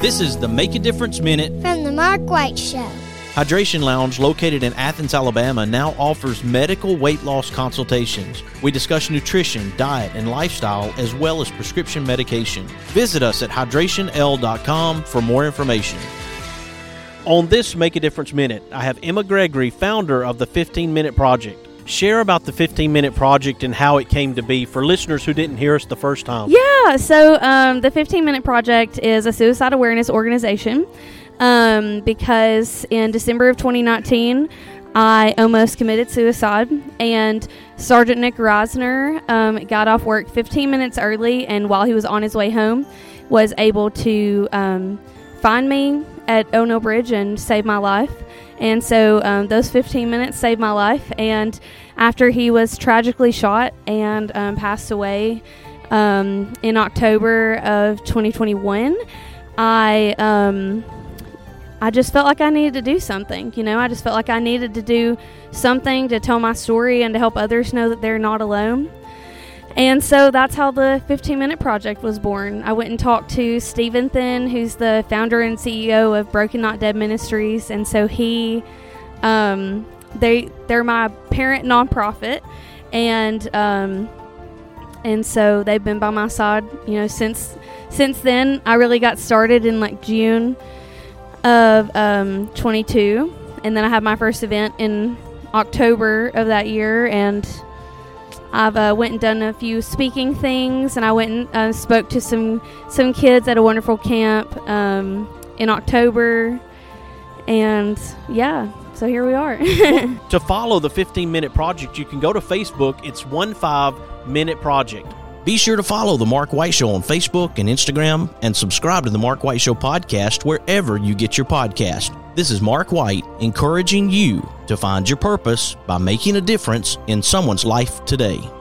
This is the Make a Difference Minute from the Mark White Show. Hydration Lounge, located in Athens, Alabama, now offers medical weight loss consultations. We discuss nutrition, diet, and lifestyle, as well as prescription medication. Visit us at hydrationl.com for more information. On this Make a Difference Minute, I have Emma Gregory, founder of the 15-Minute Project. Share about the 15-Minute Project and how it came to be for listeners who didn't hear us the first time. Yeah, so the 15-Minute Project is a suicide awareness organization because in December of 2019, I almost committed suicide, and Sergeant Nick Reisner got off work 15 minutes early, and while he was on his way home, was able to find me at O'Neill Bridge and save my life. And so those 15 minutes saved my life. And after he was tragically shot and passed away in October of 2021, I just felt like I needed to do something. You know, I just felt like I needed to do something to tell my story and to help others know that they're not alone. And so that's how the 15-Minute Project was born. I went and talked to Stephen Thin, who's the founder and CEO of Broken Not Dead Ministries. And so they're my parent nonprofit. And so they've been by my side, you know, since then. I really got started in like June of 22. And then I had my first event in October of that year. And I've went and done a few speaking things, and I went and spoke to some kids at a wonderful camp in October, and yeah, so here we are. To follow the 15-Minute Project, you can go to Facebook. It's 15-Minute Project. Be sure to follow The Mark White Show on Facebook and Instagram, and subscribe to The Mark White Show podcast wherever you get your podcast. This is Mark White, encouraging you to find your purpose by making a difference in someone's life today.